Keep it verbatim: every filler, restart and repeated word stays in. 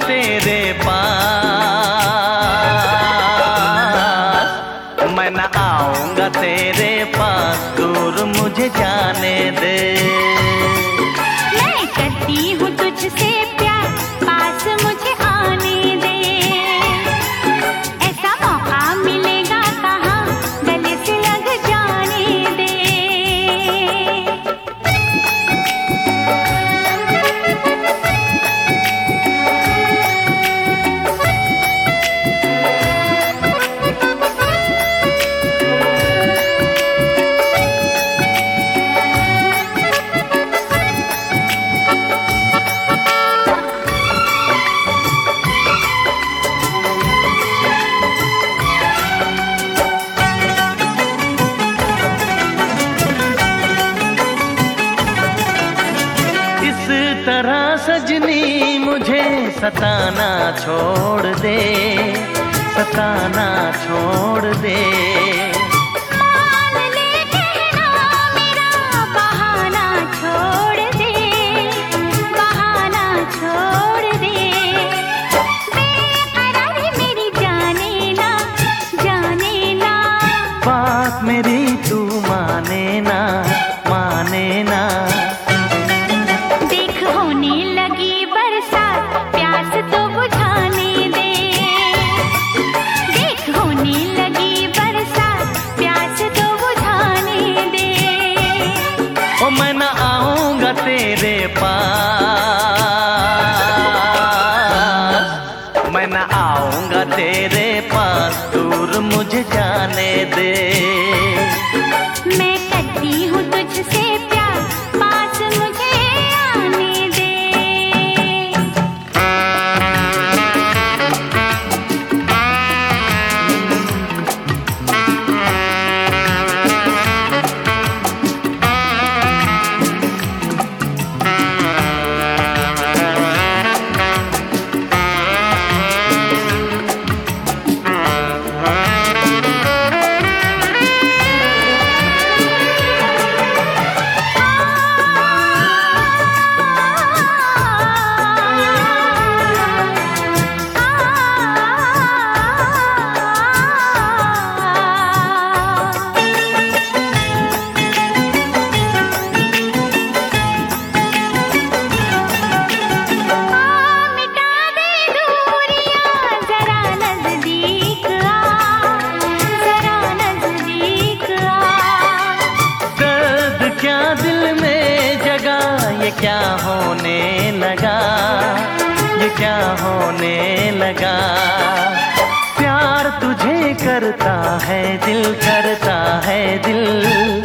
तेरे पास, मैं न आऊंगा तेरे पास, दूर मुझे जाने दे। मैं करती हूँ तुझसे प्यार, पास मुझे आने दे। ऐसा मौका मिलेगा कहाँ, गले से लग जाने दे। तरह सजनी मुझे सताना छोड़ दे, सताना छोड़ दे। मान ले कहना मेरा, बहाना छोड़ दे, बहाना छोड़ दे। बेकरारी मेरी जाने ना, जाने ना। बात मेरी तू माने ना, माने ना। होने लगी बरसात, प्यास तो बुझाने दे। देख होने लगी बरसात, प्यास तो बुझाने दे। ओ मैं न आऊंगा तेरे पास, मैं न आऊंगा तेरे पास, दूर मुझे जाने दे। मैं करती हूँ तुझसे प्यार, पास मुझे आने दे। ये क्या होने लगा, ये क्या होने लगा। प्यार तुझे करता है दिल, करता है दिल।